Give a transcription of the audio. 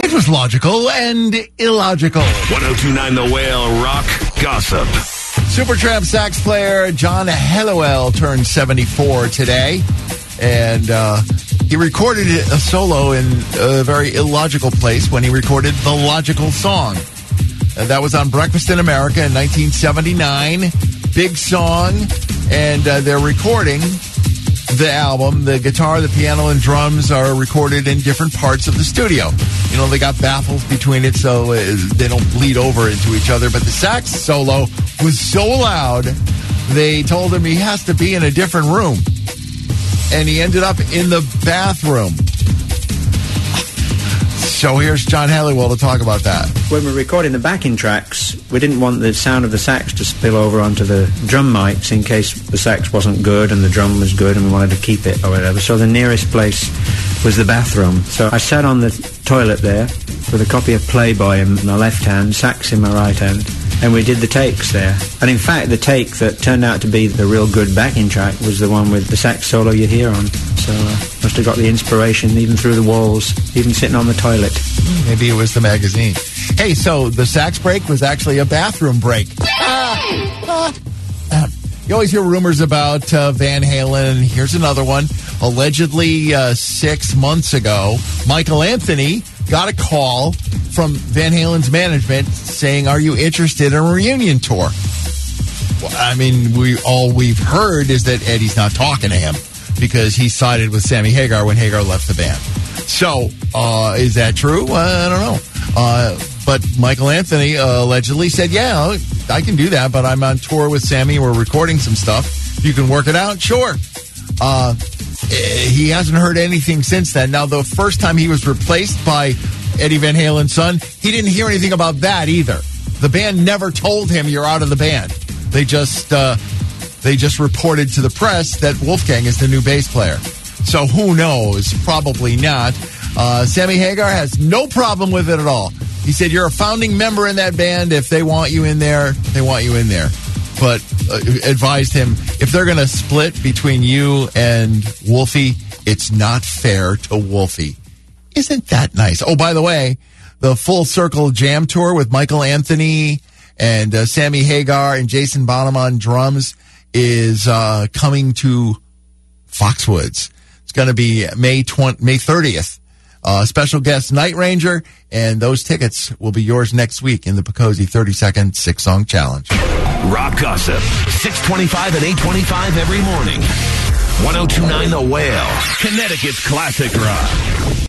It was logical and illogical. 102.9 The Whale Rock Gossip. Supertramp sax player John Helliwell turned 74 today, and he recorded a solo in a very illogical place when he recorded The Logical Song. That was on Breakfast in America in 1979. Big song, and they're recording the album. The guitar, the piano, and drums are recorded in different parts of the studio. You know, they got baffles between it so they don't bleed over into each other. But the sax solo was so loud, they told him he has to be in a different room. And he ended up in the bathroom. So here's John Helliwell to talk about that. When we're recording the backing tracks, we didn't want the sound of the sax to spill over onto the drum mics in case the sax wasn't good and the drum was good and we wanted to keep it or whatever. So the nearest place was the bathroom. So I sat on the toilet there with a copy of Playboy in my left hand, sax in my right hand, and we did the takes there. And in fact, the take that turned out to be the real good backing track was the one with the sax solo you hear on. So must have got the inspiration even through the walls, even sitting on the toilet. Maybe it was the magazine. Hey, so the sax break was actually a bathroom break. You always hear rumors about Van Halen. Here's another one. Allegedly 6 months ago, Michael Anthony got a call from Van Halen's management saying, "Are you interested in a reunion tour?" Well, I mean, all we've heard is that Eddie's not talking to him because he sided with Sammy Hagar when Hagar left the band. So, is that true? I don't know. But Michael Anthony allegedly said, "Yeah, I can do that, but I'm on tour with Sammy. We're recording some stuff. If you can work it out, sure." He hasn't heard anything since then. Now, the first time he was replaced by Eddie Van Halen's son, he didn't hear anything about that either. The band never told him you're out of the band. They just reported to the press that Wolfgang is the new bass player. So who knows? Probably not. Sammy Hagar has no problem with it at all. He said, "You're a founding member in that band. If they want you in there, they want you in there." But advised him, if they're going to split between you and Wolfie, it's not fair to Wolfie. Isn't that nice? Oh, by the way, the Full Circle Jam Tour with Michael Anthony and Sammy Hagar and Jason Bonham on drums is coming to Foxwoods. It's going to be May 30th. Special guest Night Ranger, and those tickets will be yours next week in the Pocosi 30-second 6-song challenge. Rock Gossip, 625 and 825 every morning. 102.9 The Whale, Connecticut's classic rock.